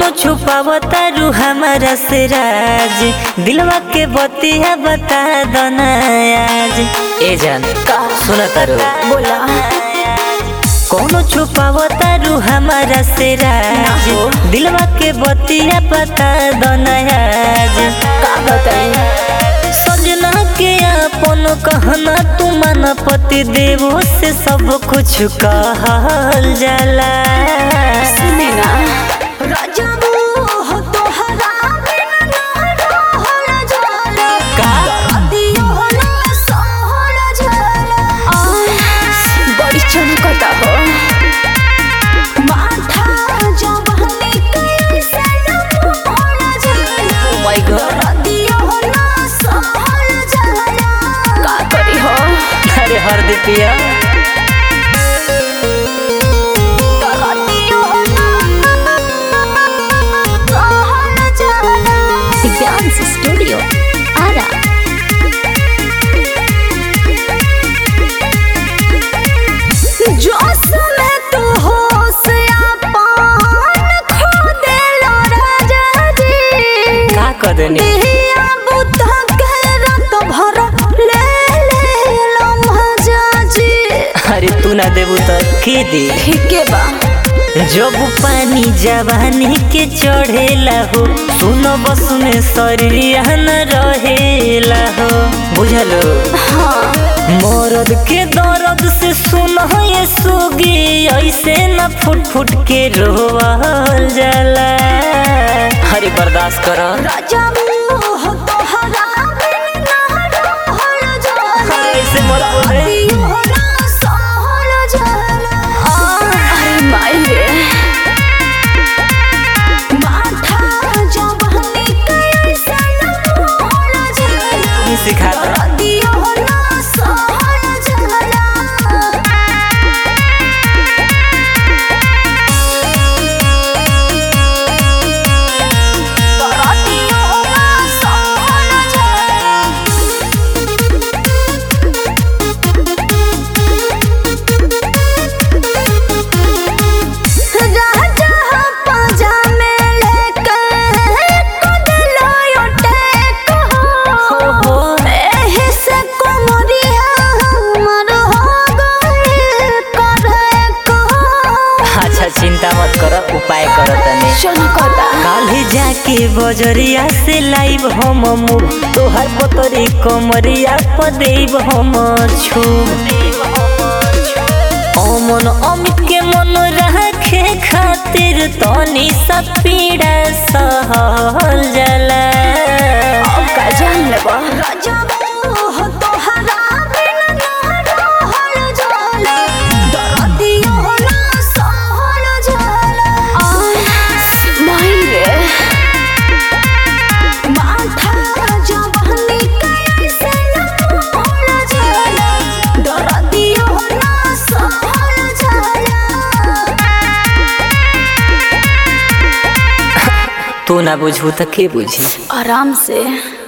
कौनो छुपावता रू हमारा से राज, दिलवा के बतिया बता दना आज। ए जान सुना तारू बोला कौनो छुपावता रू हमारा से राज, दिलवा के बतिया बता दना आज। का बताई सजना के अपन कहना तू मन पति देवो से सब कुछ कहल जाला। सुने ना राजाबू हो तोहरा बिन ना रहल जाला, का दियो ना सहल जाला। बड़ी चमकता हो माथा जवानी कैसे न मोहल जाला। माय गॉड दियो ना सहल जाला। का करी हो अरे हर दितिया दिव्यांश स्टूडियो आरा। जोश में तू होश अपन खो देलो राजा जी। का कदनी दिया बुता के रात भर ले लो मजा जी। अरे तू ना देबू तो के दी। ठीक है बा जब पानी जवानी के चढ़ेला हो, सुनो बस में शरीर न रहेला हो, बुझलो हाँ मरद के दर्द से सुनो ये सुगी, ऐसे न फुट फुट के रोवल जाला। हरी बर्दाश्त करो राजा हो तोहरा बिन ना रहल जाला। ऐसे मत बोले। दियो ना सहल जाला। अरे माई रे माथा जवानी कैसे न मोहल जाला। सिखाता दियो ना सहल जाला। चिंता मत करो, उपाय करो तने। काल्हे जाके बजरिया से लाइव हम मुँह, तोहर पतरी कमरिया पदेव हम छू। अमन अमित के मन रखे खातिर तनी सा पीड़ा सहल जाला। का जान लेबा राजा हो तोहरा बिन ना रहल जाला। दियो ना सहल जाला। माई रे माथा जवानी कैसे न मोहल जाला। दियो ना सहल जाला। तू ना बुझू तो के बुझी। आराम से